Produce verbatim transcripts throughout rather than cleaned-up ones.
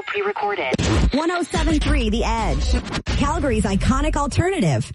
pre-recorded. one oh seven point three The Edge, Calgary's iconic alternative.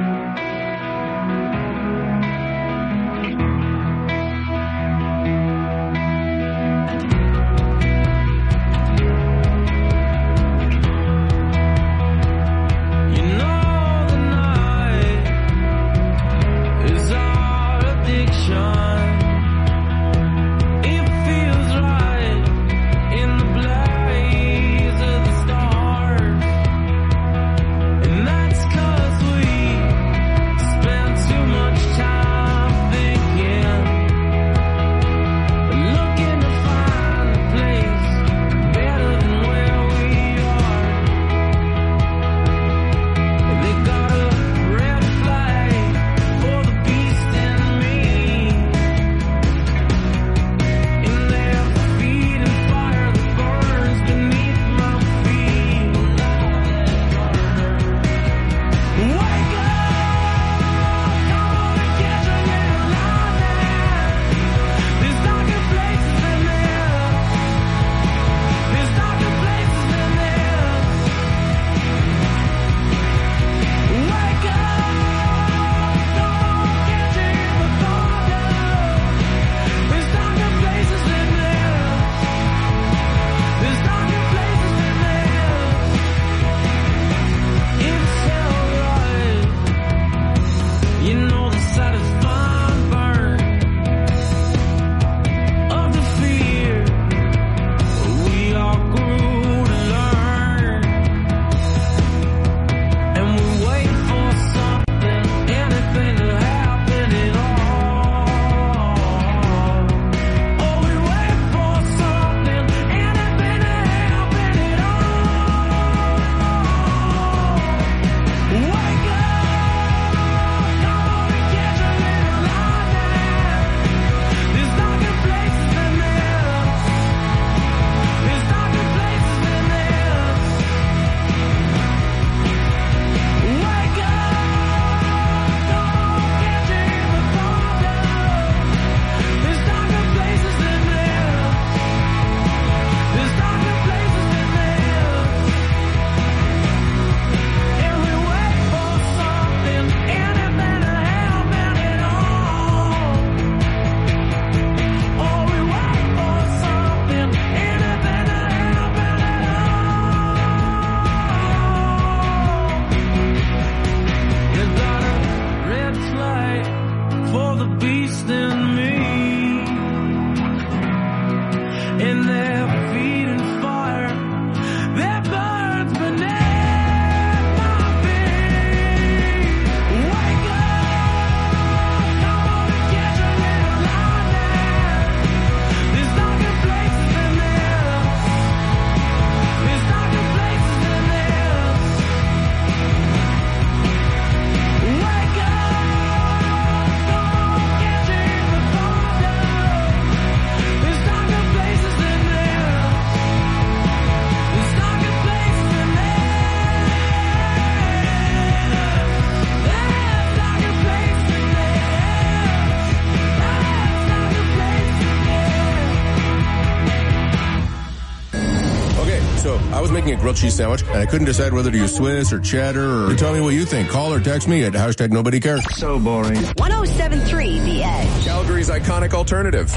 A grilled cheese sandwich, and I couldn't decide whether to use Swiss or cheddar, or tell me what you think. Call or text me at hashtag nobody cares. So boring. one oh seven point three The Edge, Calgary's iconic alternative.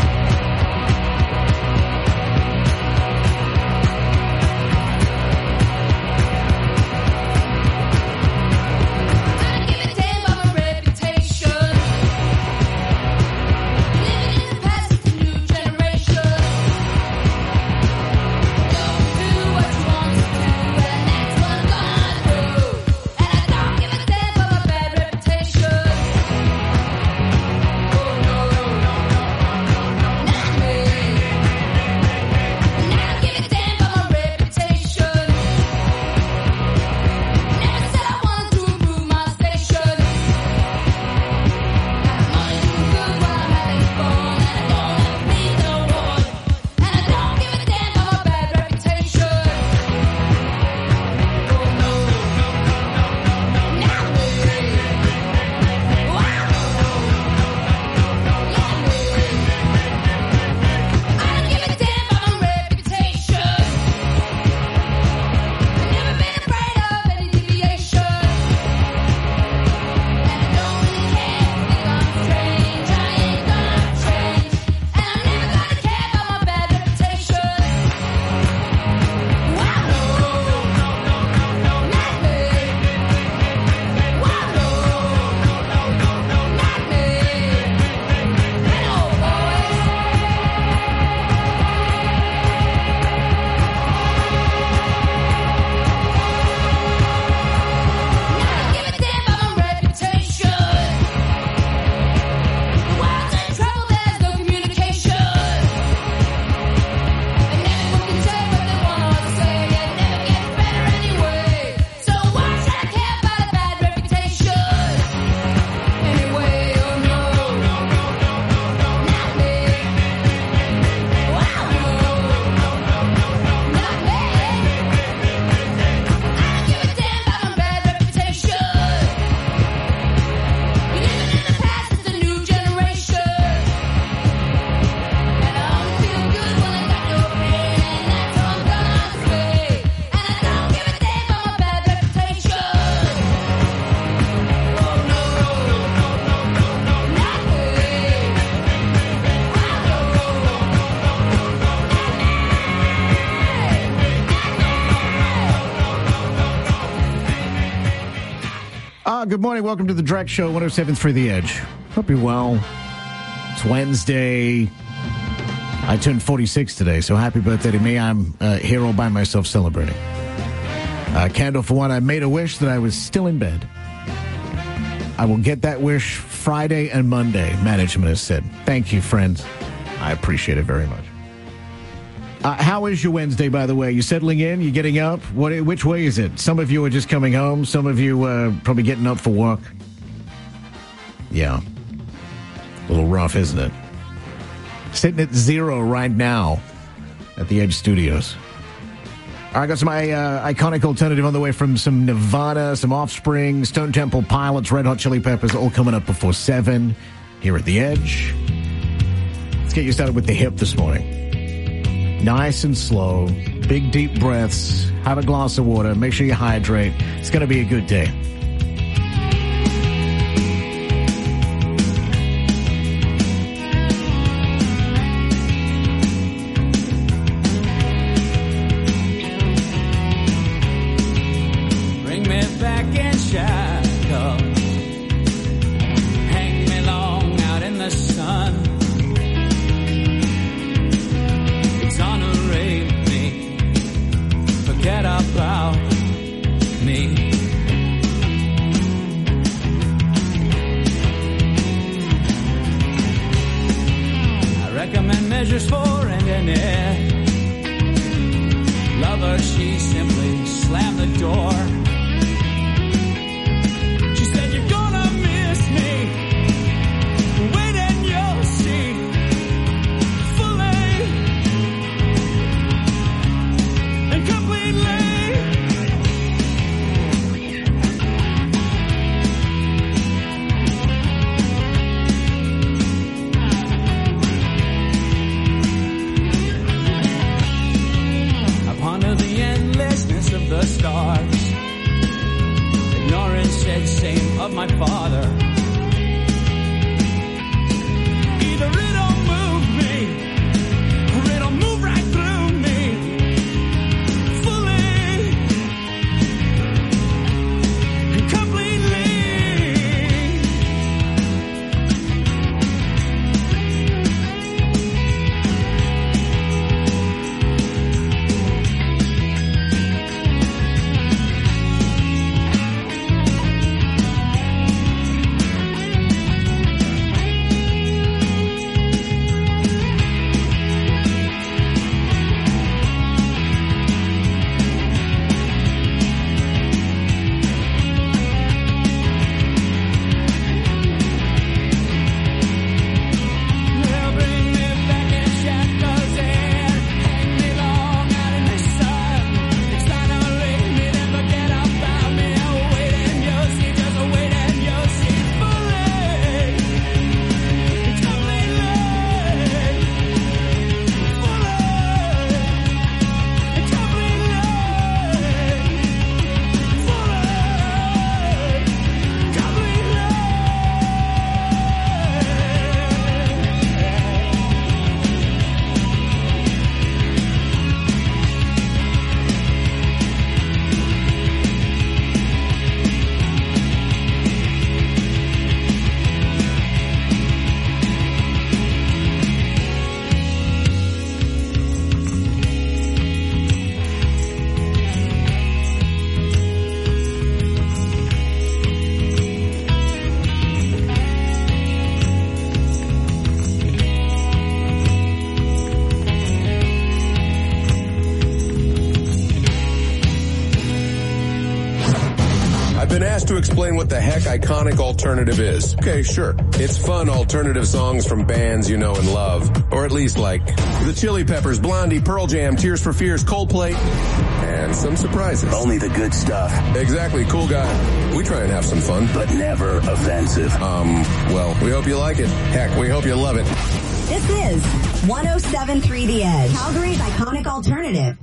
Nah. Ah, good morning. Welcome to the Drex Show, one oh seven point three The Edge. Hope you're well. It's Wednesday. I turned forty-six today, so happy birthday to me. I'm uh, here all by myself celebrating. Uh, candle for one, I made a wish that I was still in bed. I will get that wish Friday and Monday, management has said. Thank you, friends. I appreciate it very much. Uh, how is your Wednesday, by the way? You settling in? You getting up? What? Which way is it? Some of you are just coming home. Some of you uh, probably getting up for work. Yeah. A little rough, isn't it? Sitting at zero right now at the Edge Studios. All right, I got some uh, iconic alternative on the way from some Nirvana, some Offspring, Stone Temple Pilots, Red Hot Chili Peppers, all coming up before seven here at the Edge. Let's get you started with the hip this morning. Nice and slow, big deep breaths, have a glass of water, make sure you hydrate. It's going to be a good day. Bring me back in shackles, hang me long out in the sun. Forget about me. I recommend measures for ending it. Lover, she simply slammed the door. She said, you're gonna miss me. Wait and you'll see. Fully and completely. I ponder the endlessness of the stars, ignoring said same of my father. Either it'll move me, or it'll move right through me. Been asked to explain what the heck iconic alternative is. Okay, sure. It's fun alternative songs from bands you know and love. Or at least like the Chili Peppers, Blondie, Pearl Jam, Tears for Fears, Coldplay, and some surprises. Only the good stuff. Exactly, cool guy. We try and have some fun. But never offensive. Um, well, we hope you like it. Heck, we hope you love it. This is one oh seven point three The Edge, Calgary's iconic alternative.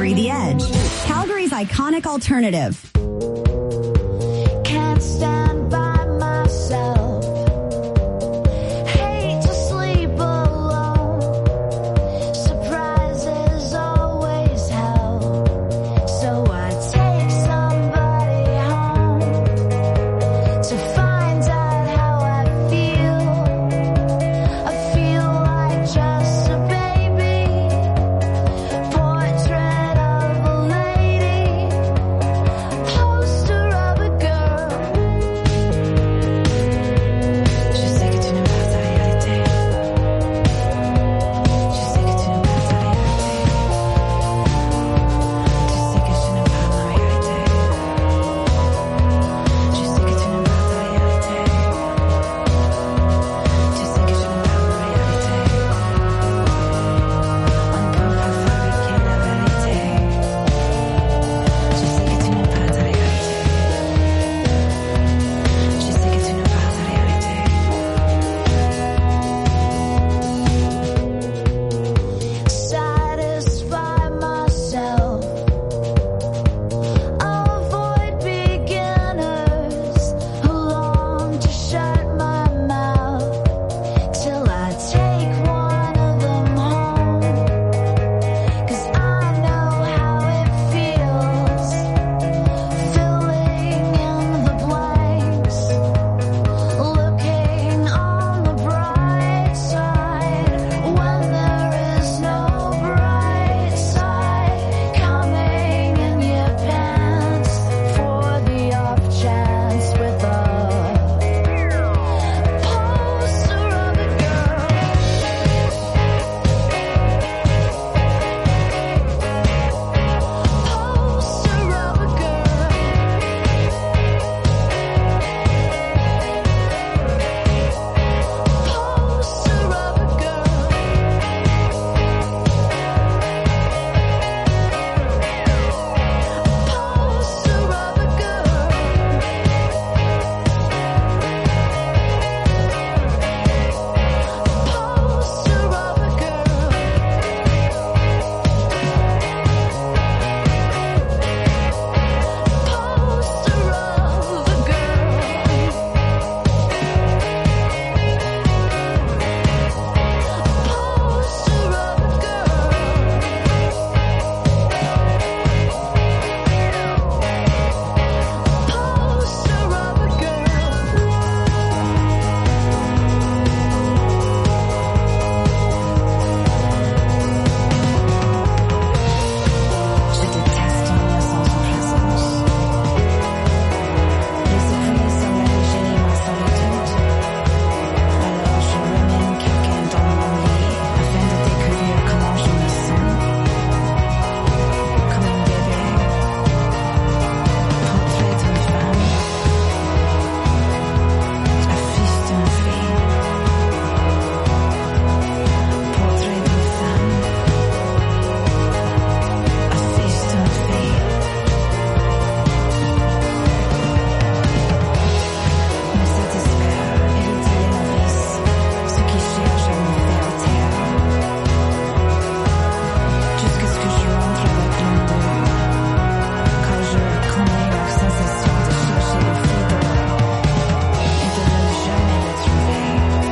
three The Edge, Calgary's iconic alternative. Can't stand by myself. Hate to sleep alone. Surprises always help. So I take somebody home to find out how I feel. I feel like just a baby. Portrait of a lady. Poster of a girl. Je sais que tu n'aimes pas ta réalité. Je sais que tu n'aimes pas ta réalité. Tu sais que je n'aime pas ma réalité. Je sais que tu n'aimes pas ta réalité. Tu sais que je n'aime pas ma réalité. On ne peut pas fabriquer la vérité. Je sais que tu n'aimes pas ta réalité. Je sais que tu n'aimes pas ta réalité. Satisfy myself. Avoid beginners who long to shut my mouth till I take one of them home. 'Cause I know how it feels, filling in the blanks, looking on the bright side when there is no bright side, coming in your pants for the off chance with a poster of a girl. Poster of a girl. Poster of a girl. Poster of a girl. Poster of a girl. Poster of a girl. Poster of a girl. Poster of a Je déteste ton innocence en présence. Les surprises sont légers, ma solitude. Alors je ramène quelqu'un dans mon lit afin de découvrir comment je me sens. Comme un bébé. Portrait d'une femme. Affiche d'une fille. Portrait d'une femme. Affiche d'une fille. Me satisfaire, éviter les novices, ceux qui cherchent à me faire taire. Jusqu'à ce que je rentre avec l'un d'eux, car je connais leur sensation de chercher le fidèle et de ne jamais le trouver.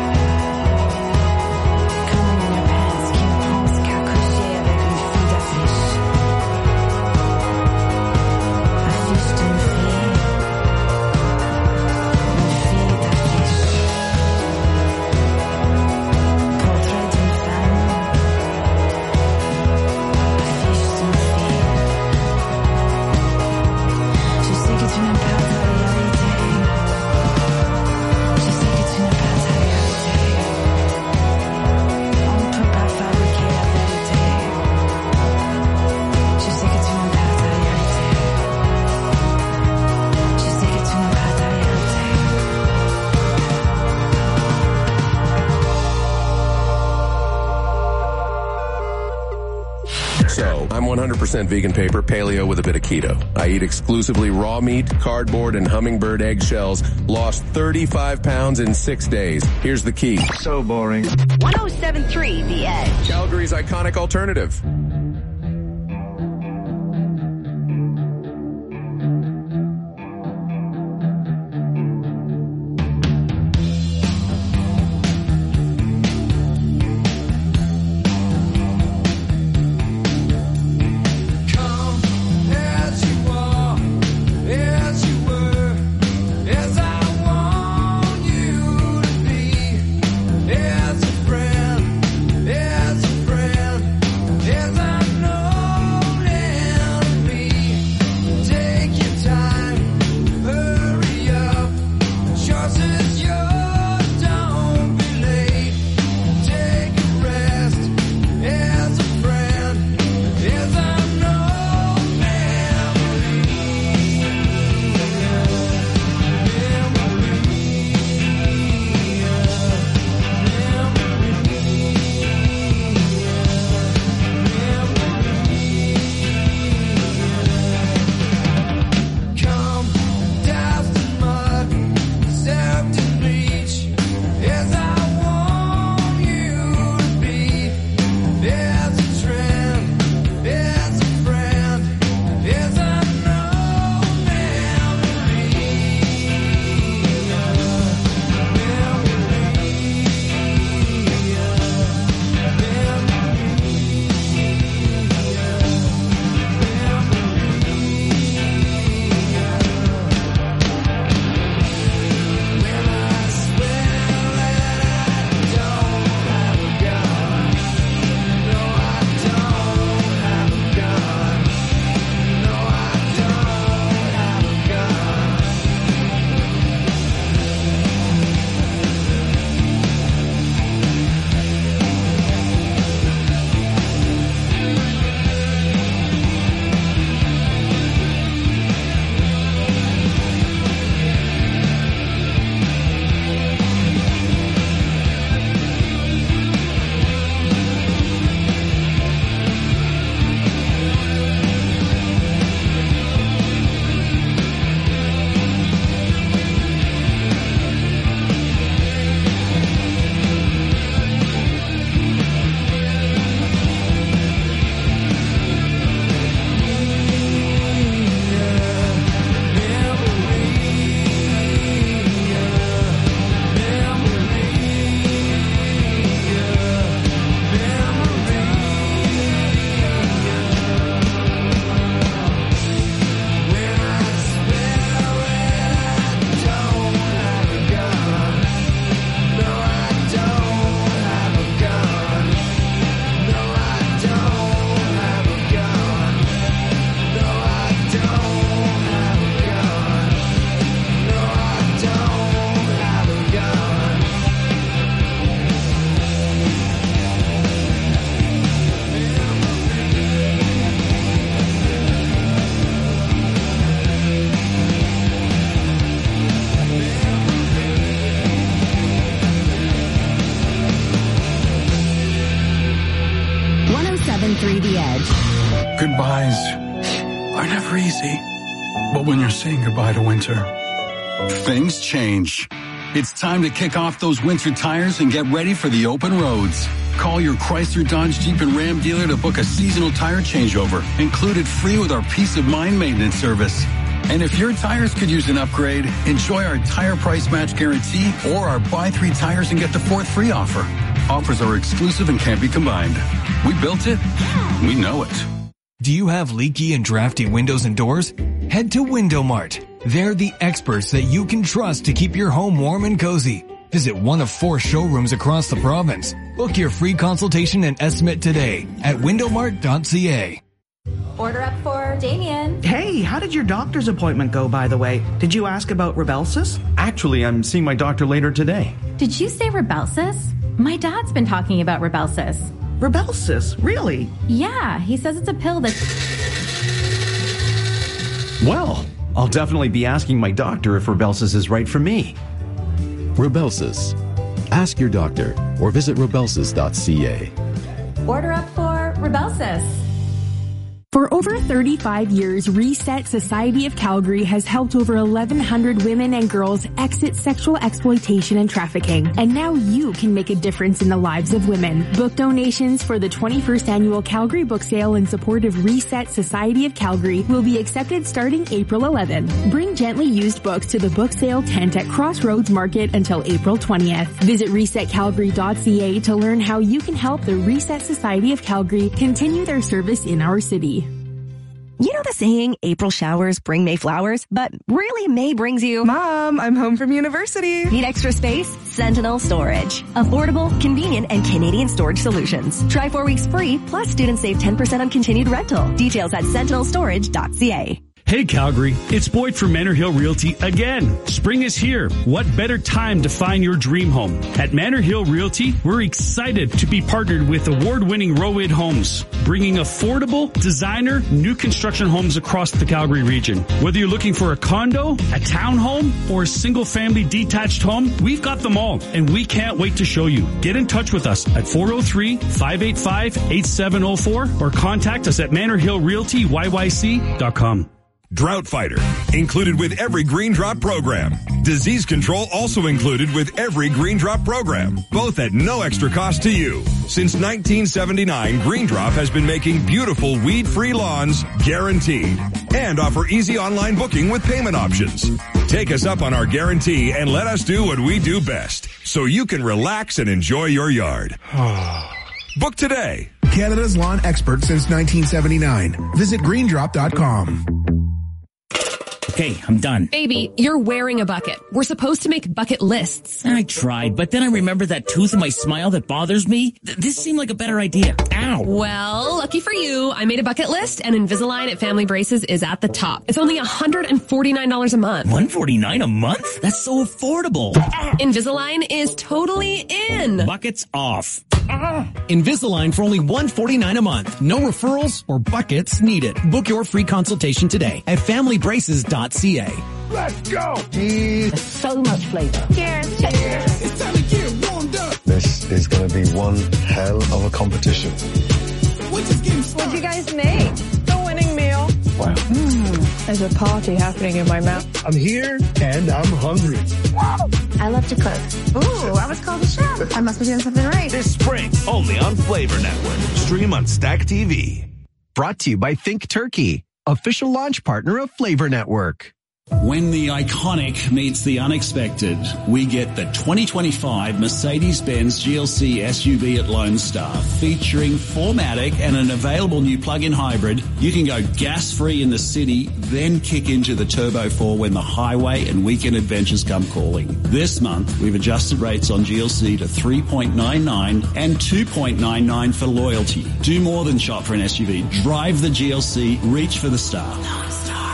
Comme une pince qui ne pense qu'à coucher avec une fille d'affiche. Affiche d'une fille. Une fille d'affiche. Portrait d'une femme. Affiche d'une fille. Je sais que tu n'aimes pas ta réalité. Je sais que tu n'aimes pas ta réalité. On ne peut pas fabriquer la vérité. Je sais que tu n'aimes pas ta réalité. Je sais que tu n'aimes pas ta réalité. So, I'm one hundred percent vegan paper, paleo with a bit of keto. I eat exclusively raw meat, cardboard, and hummingbird eggshells. Lost thirty-five pounds in six days. Here's the key. So boring. one oh seven point three The Edge. Calgary's iconic alternative. seven three The Edge. Goodbyes are never easy. But when you're saying goodbye to winter, things change. It's time to kick off those winter tires and get ready for the open roads. Call your Chrysler, Dodge, Jeep, and Ram dealer to book a seasonal tire changeover, included free with our Peace of Mind maintenance service. And if your tires could use an upgrade, enjoy our tire price match guarantee or our buy three tires and get the fourth free offer. Offers are exclusive and can't be combined. We built it. We know it. Do you have leaky and drafty windows and doors? Head to Window Mart. They're the experts that you can trust to keep your home warm and cozy. Visit one of four showrooms across the province. Book your free consultation and estimate today at window mart dot c a. Order up for Damien. Hey, how did your doctor's appointment go, by the way? Did you ask about Rybelsus? Actually, I'm seeing my doctor later today. Did you say Rybelsus? My dad's been talking about Rybelsus. Rybelsus? Really? Yeah, he says it's a pill that... Well, I'll definitely be asking my doctor if Rybelsus is right for me. Rybelsus. Ask your doctor or visit rybelsus dot c a. Order up for Rybelsus. For over thirty-five years, Reset Society of Calgary has helped over eleven hundred women and girls exit sexual exploitation and trafficking. And now you can make a difference in the lives of women. Book donations for the twenty-first Annual Calgary Book Sale in support of Reset Society of Calgary will be accepted starting April eleventh. Bring gently used books to the book sale tent at Crossroads Market until April twentieth. Visit reset calgary dot c a to learn how you can help the Reset Society of Calgary continue their service in our city. You know the saying, April showers bring May flowers, but really May brings you... Mom, I'm home from university. Need extra space? Sentinel Storage. Affordable, convenient, and Canadian storage solutions. Try four weeks free, plus students save ten percent on continued rental. Details at sentinel storage dot c a. Hey Calgary, it's Boyd from Manor Hill Realty again. Spring is here. What better time to find your dream home? At Manor Hill Realty, we're excited to be partnered with award-winning Rowid Homes, bringing affordable, designer, new construction homes across the Calgary region. Whether you're looking for a condo, a townhome, or a single-family detached home, we've got them all, and we can't wait to show you. Get in touch with us at four oh three, five eight five, eight seven oh four or contact us at manor hill realty y y c dot com. Drought Fighter, included with every Green Drop program. Disease control also included with every Green Drop program, both at no extra cost to you. Since nineteen seventy-nine, Green Drop has been making beautiful weed-free lawns guaranteed and offer easy online booking with payment options. Take us up on our guarantee and let us do what we do best so you can relax and enjoy your yard. Book today. Canada's lawn expert since nineteen seventy-nine. Visit green drop dot com. Okay, I'm done. Baby, you're wearing a bucket. We're supposed to make bucket lists. I tried, but then I remembered that tooth in my smile that bothers me. Th- this seemed like a better idea. Ow. Well, lucky for you, I made a bucket list, and Invisalign at Family Braces is at the top. It's only one hundred forty-nine dollars a month. one hundred forty-nine dollars a month? That's so affordable. Invisalign is totally in. Buckets off. Invisalign for only one hundred forty-nine dollars a month. No referrals or buckets needed. Book your free consultation today at family braces dot c a. Let's go! Cheers. So much flavor. Cheers. Cheers. It's time to get warmed up. This is going to be one hell of a competition. What'd you guys make? The winning meal. Wow. Mm, there's a party happening in my mouth. I'm here and I'm hungry. I love to cook. Ooh, I was called a chef. I must be doing something right. This spring, only on Flavor Network. Stream on Stack T V. Brought to you by Think Turkey, official launch partner of Flavor Network. When the iconic meets the unexpected, we get the twenty twenty-five Mercedes-Benz G L C S U V at Lone Star, featuring four matic and an available new plug-in hybrid. You can go gas-free in the city, then kick into the Turbo four when the highway and weekend adventures come calling. This month, we've adjusted rates on G L C to three point nine nine and two point nine nine for loyalty. Do more than shop for an S U V. Drive the G L C. Reach for the star. Lone Star.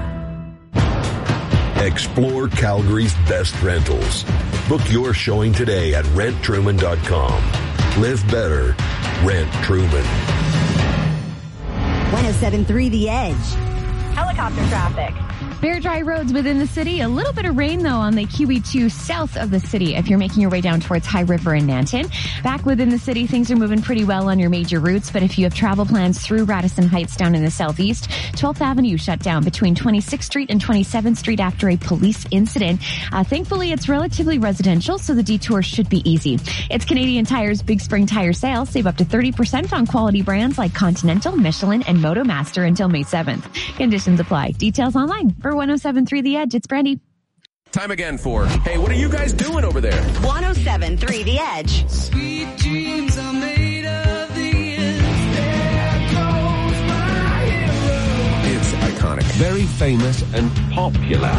Explore Calgary's best rentals. Book your showing today at rent truman dot com. Live better. Rent Truman. one oh seven point three The Edge. Helicopter traffic. Bare dry roads within the city. A little bit of rain, though, on the Q E two south of the city if you're making your way down towards High River and Nanton. Back within the city, things are moving pretty well on your major routes, but if you have travel plans through Radisson Heights down in the southeast, twelfth Avenue shut down between twenty-sixth Street and twenty-seventh Street after a police incident. Uh, thankfully, it's relatively residential, so the detour should be easy. It's Canadian Tire's Big Spring Tire Sale. Save up to thirty percent on quality brands like Continental, Michelin, and MotoMaster until May seventh. Conditions apply. Details online. For one oh seven point three The Edge, it's Brandy. Time again for, hey, what are you guys doing over there? one oh seven point three The Edge. Sweet dreams are made of the end. There goes my hero. It's iconic. Very famous and popular.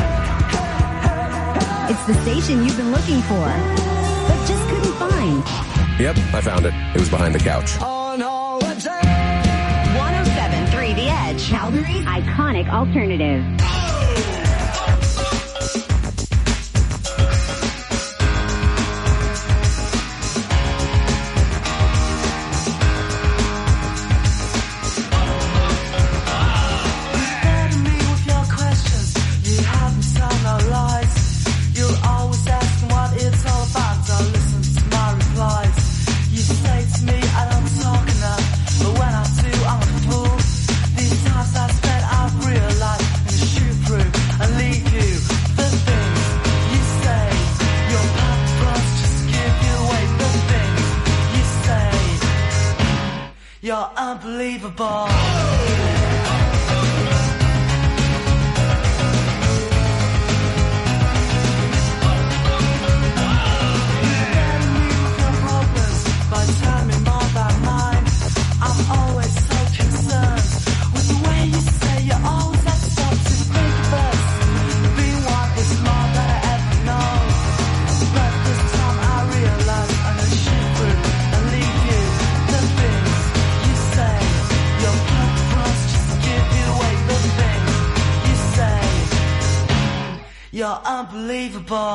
It's the station you've been looking for, but just couldn't find. Yep, I found it. It was behind the couch. On holiday. one oh seven point three The Edge. Calgary's iconic alternative. You're unbelievable. You're unbelievable.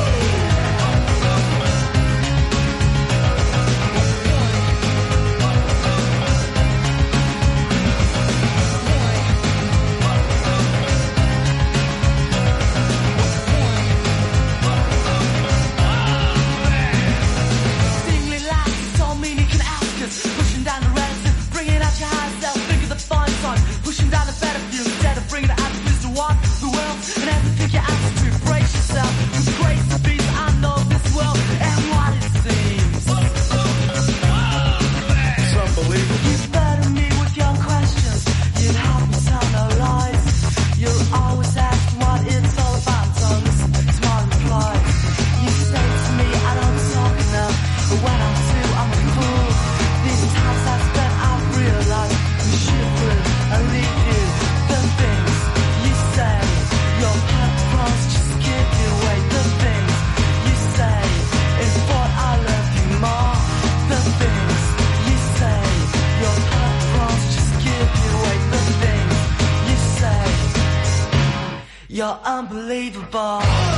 You're unbelievable.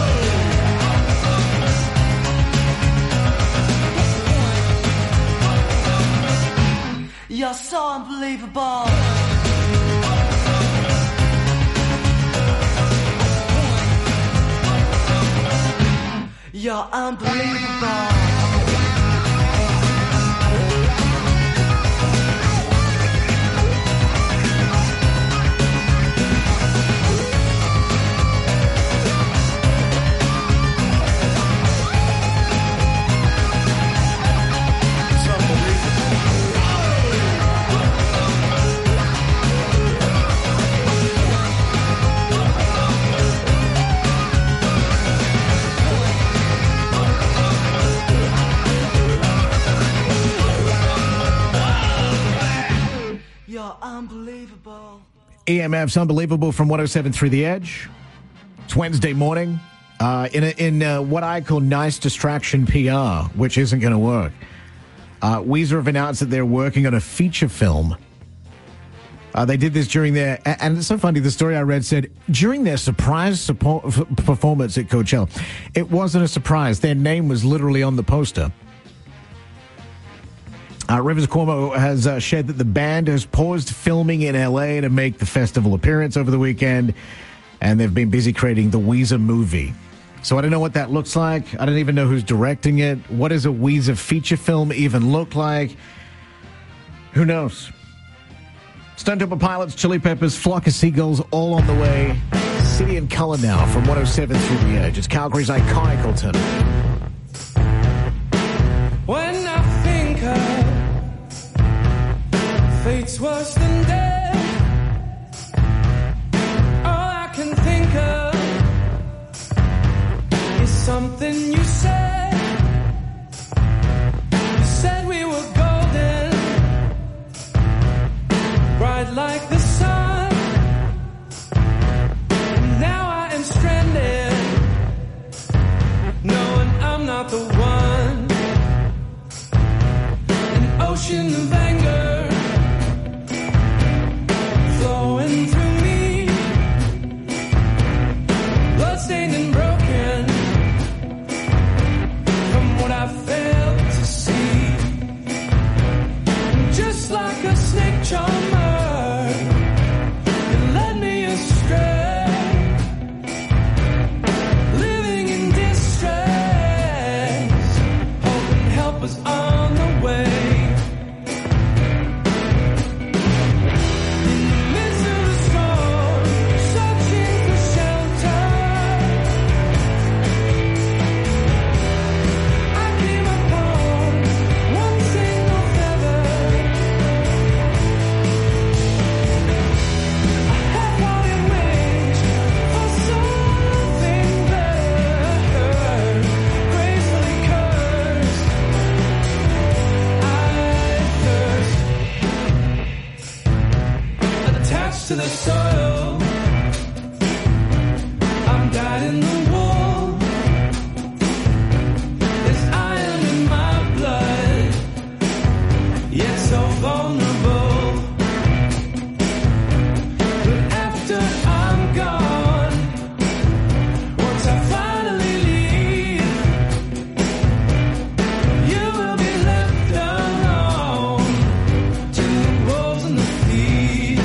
You're so unbelievable. You're unbelievable. Unbelievable. E M F's Unbelievable from one oh seven point three The Edge. It's Wednesday morning. Uh, in a, in uh, what I call nice distraction P R, which isn't going to work. Uh, Weezer have announced that they're working on a feature film. Uh, they did this during their, and it's so funny, the story I read said, during their surprise support, performance at Coachella. It wasn't a surprise. Their name was literally on the poster. Uh, Rivers Cuomo has uh, shared that the band has paused filming in L A to make the festival appearance over the weekend. and they've been busy creating the Weezer movie. So I don't know what that looks like. I don't even know who's directing it. What does a Weezer feature film even look like? Who knows? Stone Temple Pilots, Chili Peppers, Flock of Seagulls, all on the way. City and Color now from one oh seven through the Edge. It's Calgary's iconic alternative. When I think of fate's worse than death, all I can think of is something you said. You said we were golden, bright like the sun. Now I am stranded, knowing I'm not the one. An ocean of anger flowing through me, bloodstained and broken from what I failed to see. Just like a snake charmer, you led me astray. On the way, in the midst of the storm, searching for shelter, I came upon one single feather. I had what it wish for something better, gracefully cursed. Attached to the soil, I'm dyed in the wool. There's iron in my blood, yet so vulnerable. But after I'm gone, once I finally leave, you will be left alone to the wolves and the thieves.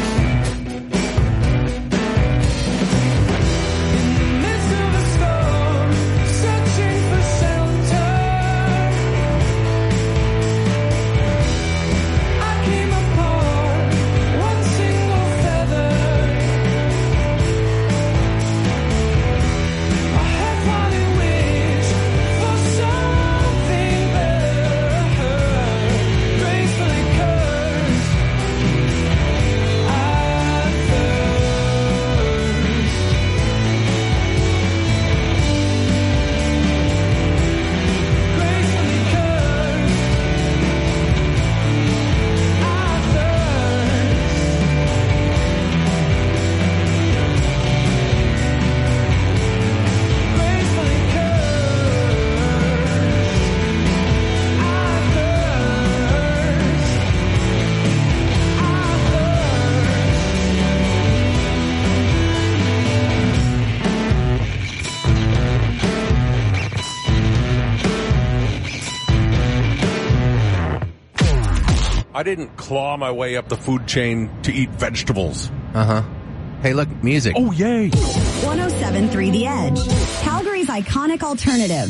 I didn't claw my way up the food chain to eat vegetables. Uh-huh. Hey, look, music. Oh, yay. one oh seven point three The Edge, Calgary's iconic alternative.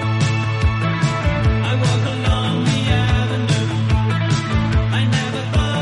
I walk along the avenue. I never thought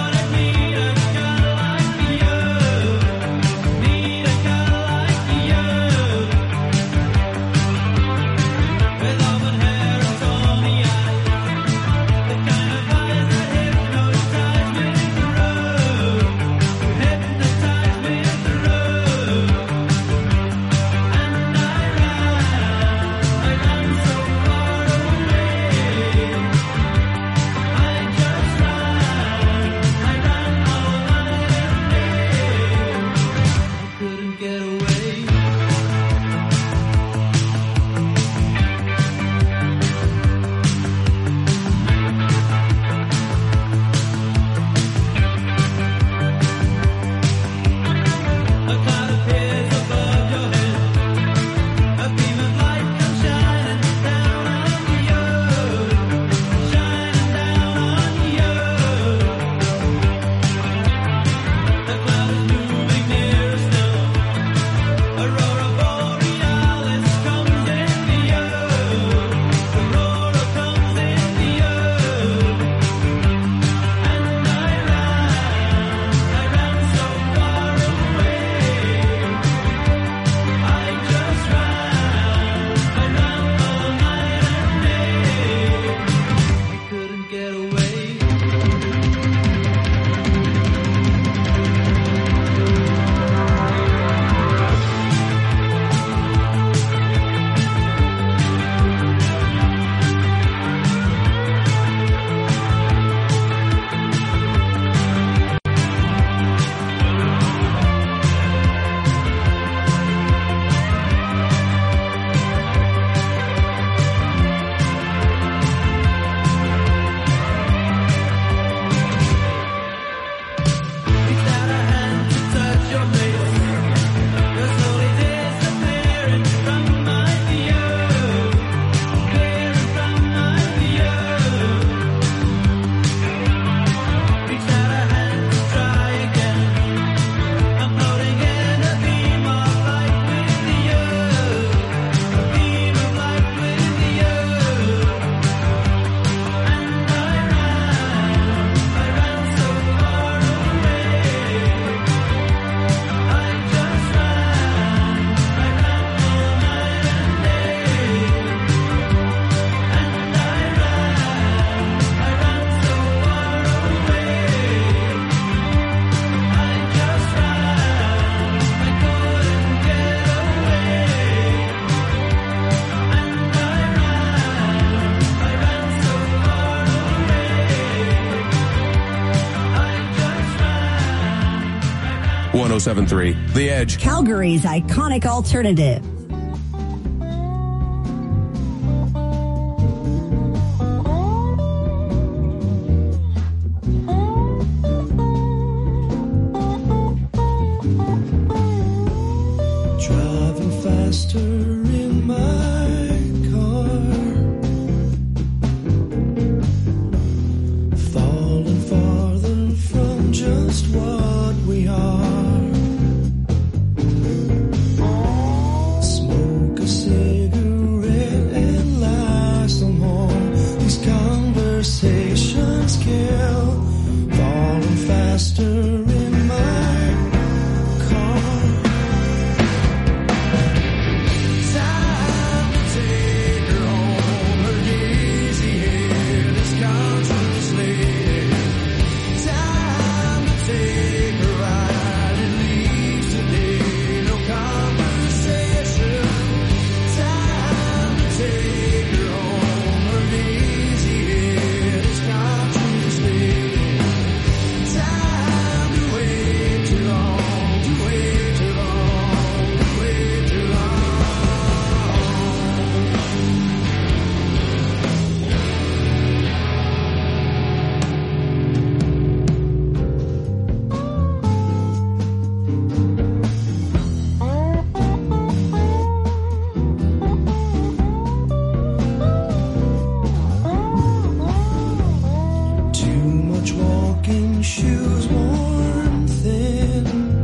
seven three The Edge. Calgary's iconic alternative. Driving faster in my car, falling farther from just what we are. Smoke a cigarette and lie some more. These conversations kill. Falling faster in my car. Time to take her home. Her lazy head is contemplating. Time to take her ride and leave today. No conversation. Time to take her home. Her lazy head is contemplating. Time to wait too long, to wait too long, to wait too long. Too much walking, shoes worn thin.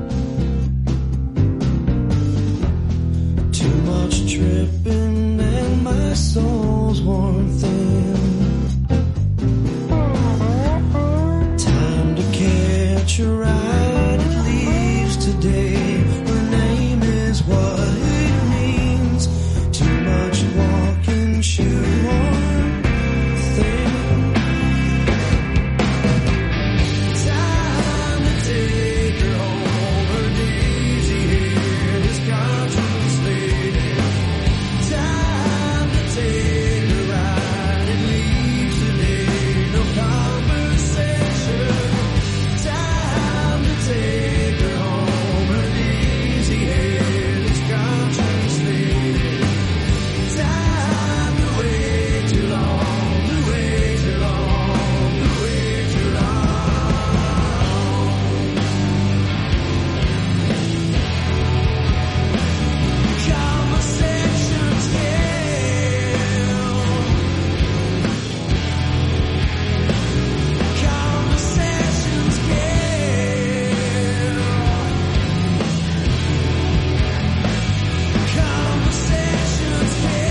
Too much tripping, and my soul's worn thin. Time to catch a ride, it leaves today. Her name is what it means. Too much walking, shoes worn thin. Time to take her home. Her lazy head is contemplating. Time to take her ride and leave today. No conversation. Time to take her home. Her lazy head is contemplating. Time to wait too long, to wait too long, to wait too long. Conversations kill. Conversations kill. Conversations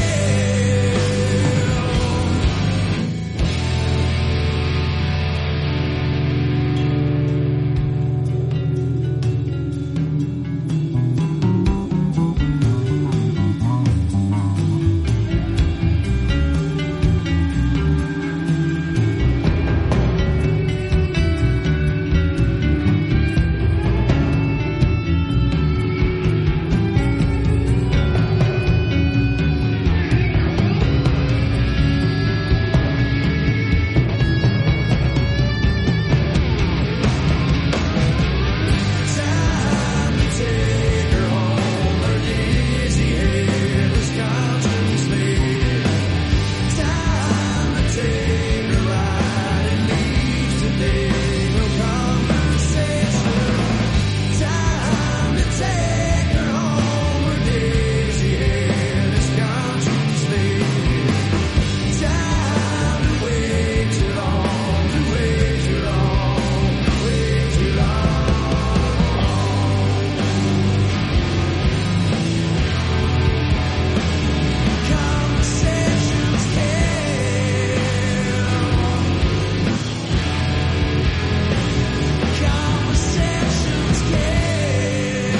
Time to take her home. Her lazy head is contemplating. Time to take her ride and leave today. No conversation. Time to take her home. Her lazy head is contemplating. Time to wait too long, to wait too long, to wait too long. Conversations kill. Conversations kill.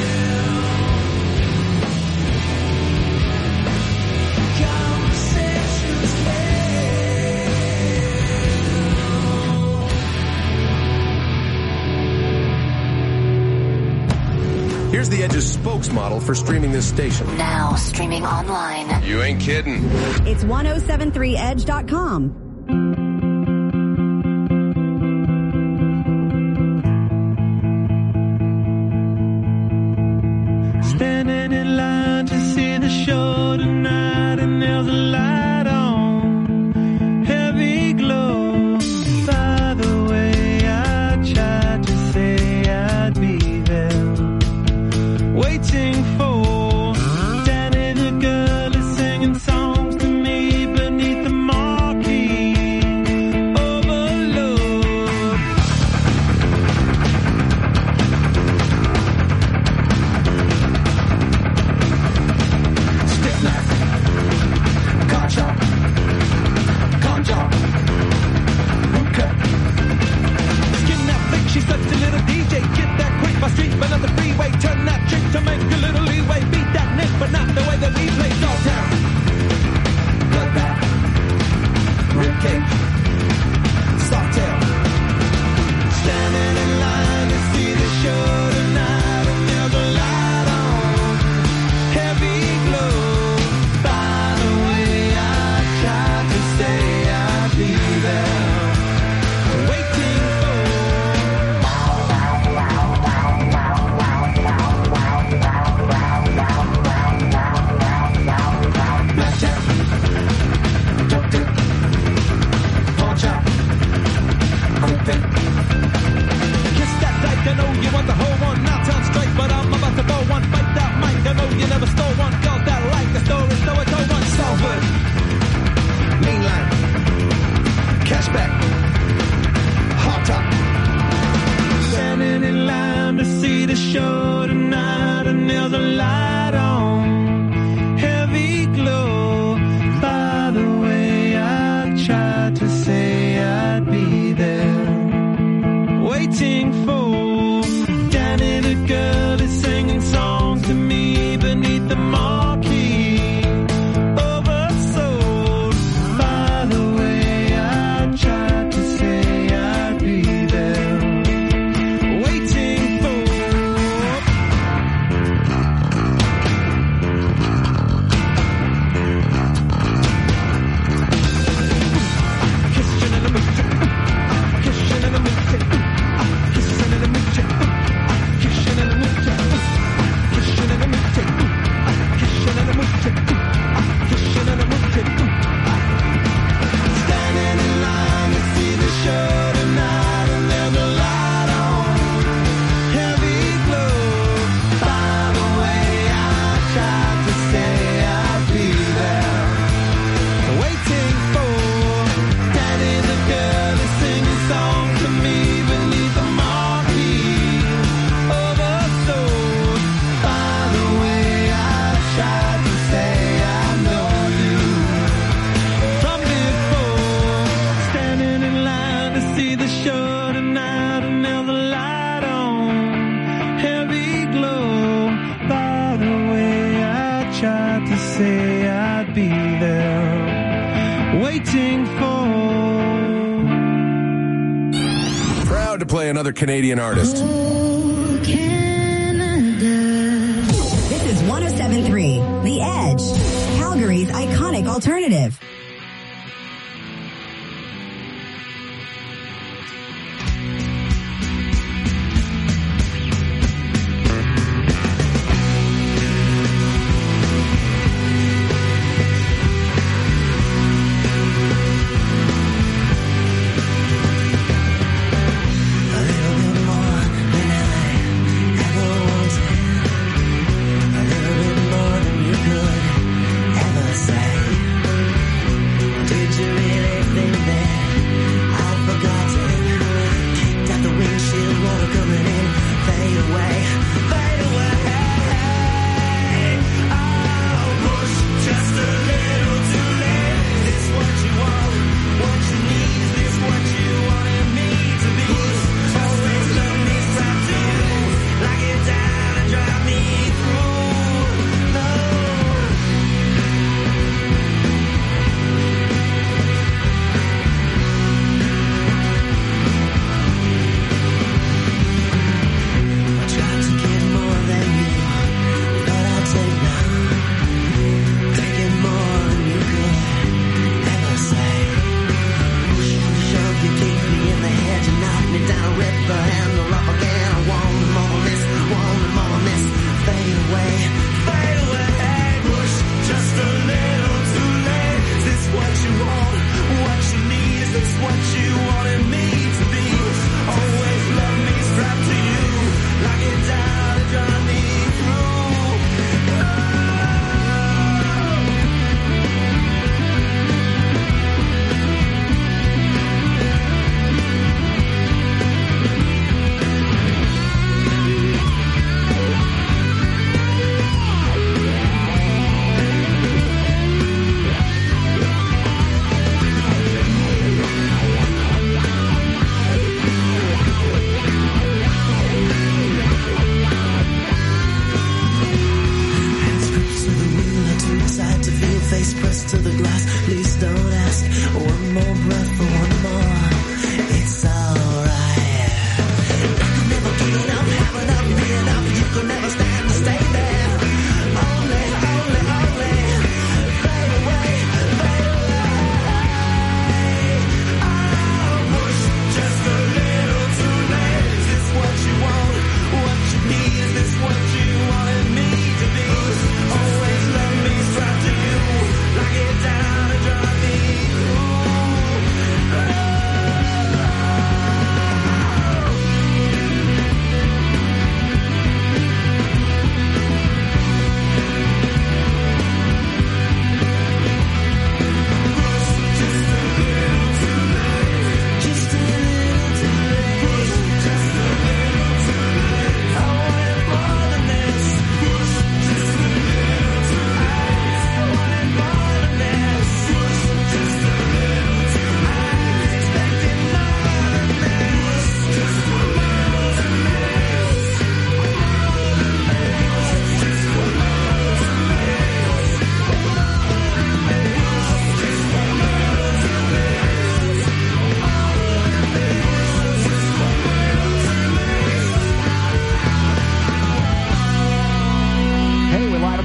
Conversations kill. Here's the Edge's spokesmodel for streaming this station. Now streaming online. You ain't kidding. It's ten seventy-three edge dot com. Standing in line to see the show tonight, and there's a light on, heavy glow. By the way, I tried to say I'd be there, waiting for Danny the girl is singing songs to me beneath the marquee. Overload. Stiff knife, car chop, con chop, root cut. Skin that flick, she's such a little D J. Get that quick by street, but not the freeway. Turn that trick to make a little leeway. Beat that nick, but not the way that we play. Dog down, bloodbath, rib cage, soft tail. Standing in line to see the show tonight, and there's a light on, heavy glow. By the way, I tried to say I'd be there, waiting for. Blackjack, duck dip, pawn chop, quick pick. Kiss that dyke, I know you want the whole one. Not sound straight, but I'm about to blow one. Fight that mic, I know you never stole one. Girls that like the story, so I told one. Salford, mainline, cashback, hot top. Standing in line to see the show tonight, and there's a light on, heavy glow. By the way, I tried to say I'd be there, waiting for Danny the girl is singing songs to me beneath the marquee. Oversold. By the way, I tried to say I'd be there, waiting for. Kissing in the moochie, kissing in the moochie, kissing in the moochie, kissing in the moochie, kissing in the moochie, kissing in the moochie, kissing in the moochie. Standing in line to see the show tonight, and there's a light on, heavy glow. By the way, I tried to say I'd be there, waiting for Danny the girl is singing songs to me beneath the marquee. Oversold. By the way, I tried to say I know you from before. Standing in line to see the show tonight, and there's a light on, heavy glow. By the way, I tried to say I'd be there, waiting for. Proud to play another Canadian artist. This is one oh seven point three The Edge, Calgary's iconic alternative. A little bit more than L A ever wanted, a little bit more than you could ever say.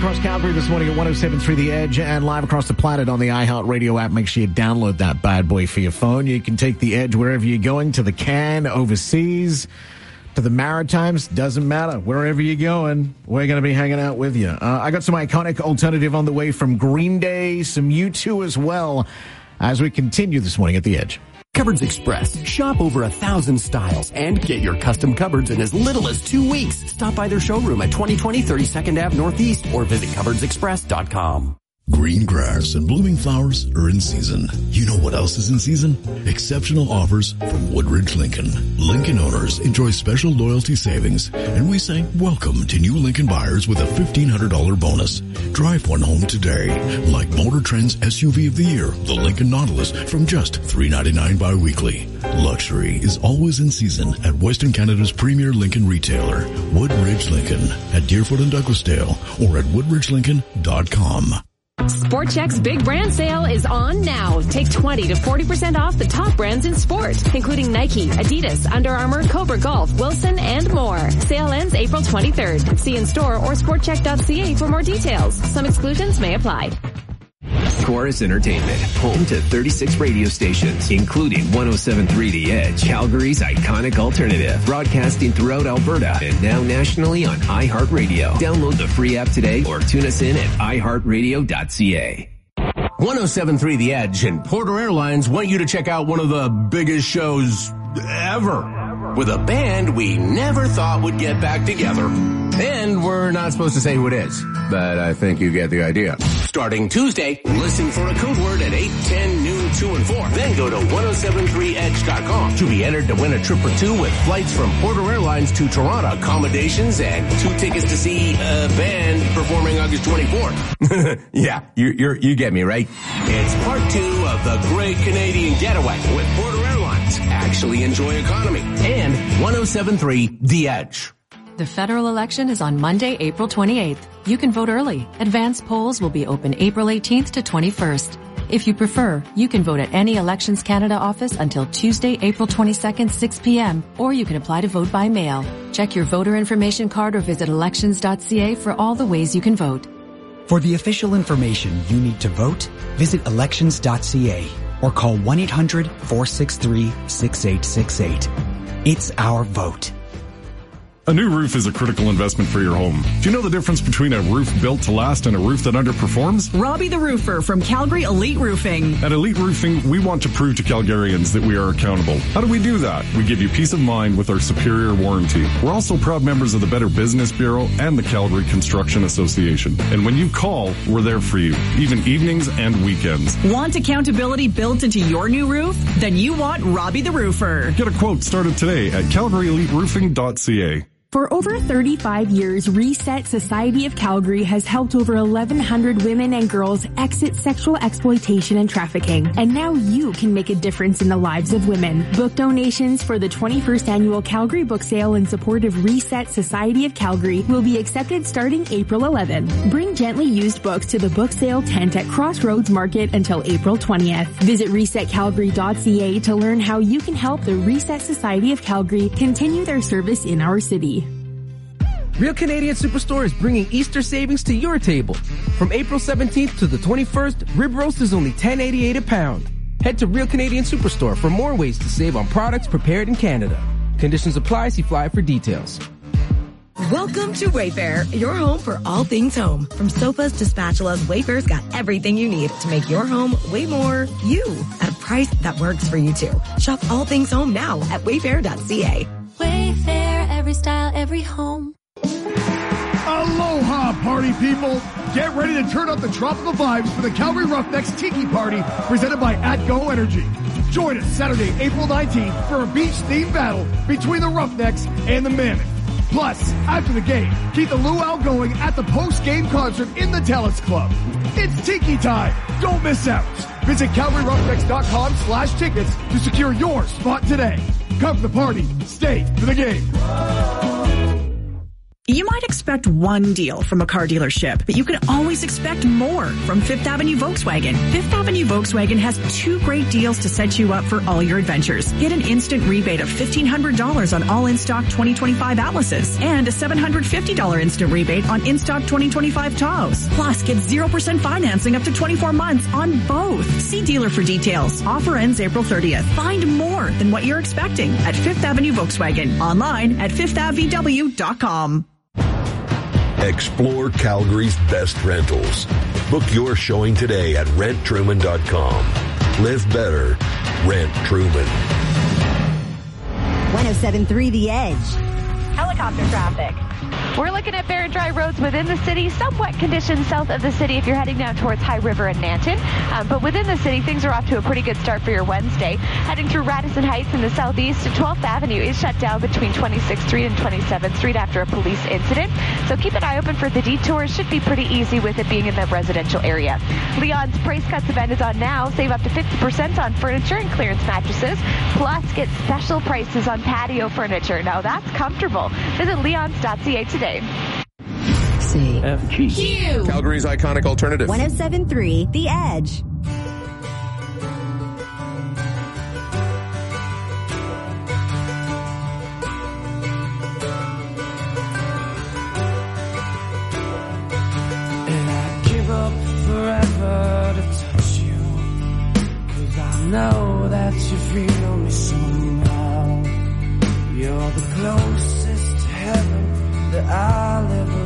across Calgary this morning at one oh seven point three The Edge and live across the planet on the iHeartRadio app. Make sure you download that bad boy for your phone. You can take the Edge wherever you're going, to the can, overseas, to the Maritimes. Doesn't matter. Wherever you're going, we're going to be hanging out with you. Uh, I got some iconic alternative on the way from Green Day, some U two as well, as we continue this morning at the Edge. Cupboards Express. Shop over a thousand styles and get your custom cupboards in as little as two weeks. Stop by their showroom at twenty twenty thirty-second Avenue Northeast or visit cupboards express dot com. Green grass and blooming flowers are in season. You know what else is in season? Exceptional offers from Woodridge Lincoln. Lincoln owners enjoy special loyalty savings, and we say welcome to new Lincoln buyers with a fifteen hundred dollars bonus. Drive one home today, like Motor Trend's S U V of the year, the Lincoln Nautilus, from just three ninety-nine bi-weekly. Luxury is always in season at Western Canada's premier Lincoln retailer, Woodridge Lincoln, at Deerfoot and Douglasdale, or at woodridge lincoln dot com. Sport Chek's big brand sale is on now. Take twenty to forty percent off the top brands in sport, including Nike, Adidas, Under Armour, Cobra Golf, Wilson, and more. Sale ends April twenty-third. See in store or sport chek dot c a for more details. Some exclusions may apply. Chorus Entertainment, home to thirty-six radio stations, including one oh seven point three The Edge, Calgary's iconic alternative, broadcasting throughout Alberta and now nationally on iHeartRadio. Download the free app today or tune us in at i heart radio dot c a. one oh seven point three The Edge and Porter Airlines want you to check out one of the biggest shows ever, with a band we never thought would get back together. And we're not supposed to say who it is, but I think you get the idea. Starting Tuesday, listen for a code word at eight, ten, noon, two, and four. Then go to one oh seven three edge dot com to be entered to win a trip or two with flights from Porter Airlines to Toronto, accommodations, and two tickets to see a band performing August twenty-fourth. Yeah, you you're, you get me, right? It's part two of the Great Canadian Getaway with Porter Airlines. Actually enjoy economy. And one oh seven point three The Edge. The federal election is on Monday, April twenty-eighth. You can vote early. Advance polls will be open April eighteenth to twenty-first. If you prefer, you can vote at any Elections Canada office until Tuesday, April twenty-second, six p.m., or you can apply to vote by mail. Check your voter information card or visit elections dot c a for all the ways you can vote. For the official information you need to vote, visit elections dot c a or call one eight hundred, four six three, six eight six eight. It's our vote. A new roof is a critical investment for your home. Do you know the difference between a roof built to last and a roof that underperforms? Robbie the Roofer from Calgary Elite Roofing. At Elite Roofing, we want to prove to Calgarians that we are accountable. How do we do that? We give you peace of mind with our superior warranty. We're also proud members of the Better Business Bureau and the Calgary Construction Association. And when you call, we're there for you, even evenings and weekends. Want accountability built into your new roof? Then you want Robbie the Roofer. Get a quote started today at calgary elite roofing dot c a. For over thirty-five years, Reset Society of Calgary has helped over eleven hundred women and girls exit sexual exploitation and trafficking. And now you can make a difference in the lives of women. Book donations for the twenty-first annual Calgary Book Sale in support of Reset Society of Calgary will be accepted starting April eleventh. Bring gently used books to the book sale tent at Crossroads Market until April twentieth. Visit reset calgary dot c a to learn how you can help the Reset Society of Calgary continue their service in our city. Real Canadian Superstore is bringing Easter savings to your table. From April seventeenth to the twenty-first, rib roast is only ten eighty-eight a pound. Head to Real Canadian Superstore for more ways to save on products prepared in Canada. Conditions apply. See flyer for details. Welcome to Wayfair, your home for all things home. From sofas to spatulas, Wayfair's got everything you need to make your home way more you at a price that works for you too. Shop all things home now at wayfair dot c a. Wayfair, every style, every home. Aloha, party people! Get ready to turn up the tropical vibes for the Calgary Roughnecks Tiki Party presented by AtGo Energy. Join us Saturday, April nineteenth for a beach-themed battle between the Roughnecks and the Mammoth. Plus, after the game, keep the luau going at the post-game concert in the Talents Club. It's Tiki time! Don't miss out! Visit calgary roughnecks dot com slash tickets to secure your spot today. Come to the party, stay for the game. You might expect one deal from a car dealership, but you can always expect more from Fifth Avenue Volkswagen. Fifth Avenue Volkswagen has two great deals to set you up for all your adventures. Get an instant rebate of fifteen hundred dollars on all in-stock twenty twenty-five Atlases and a seven hundred fifty dollars instant rebate on in-stock twenty twenty-five Tahoes. Plus, get zero percent financing up to twenty-four months on both. See dealer for details. Offer ends April thirtieth. Find more than what you're expecting at Fifth Avenue Volkswagen. Online at fifth ave v w dot com. Explore Calgary's best rentals. Book your showing today at rent truman dot com. Live better. Rent Truman. one oh seven point three The Edge. Helicopter traffic. We're looking at bare and dry roads within the city, some wet conditions south of the city if you're heading down towards High River and Nanton. Um, but within the city, things are off to a pretty good start for your Wednesday. Heading through Radisson Heights in the southeast, twelfth Avenue is shut down between twenty-sixth Street and twenty-seventh Street after a police incident. So keep an eye open for the detours. Should be pretty easy with it being in the residential area. Leon's Price Cuts event is on now. Save up to fifty percent on furniture and clearance mattresses. Plus, get special prices on patio furniture. Now that's comfortable. Visit leons dot c a today. C. F G. Q. Calgary's iconic alternative. one oh seven point three The Edge. And I give up forever to touch you, 'cause I know that you feel me somehow. You're the closest to heaven that I'll ever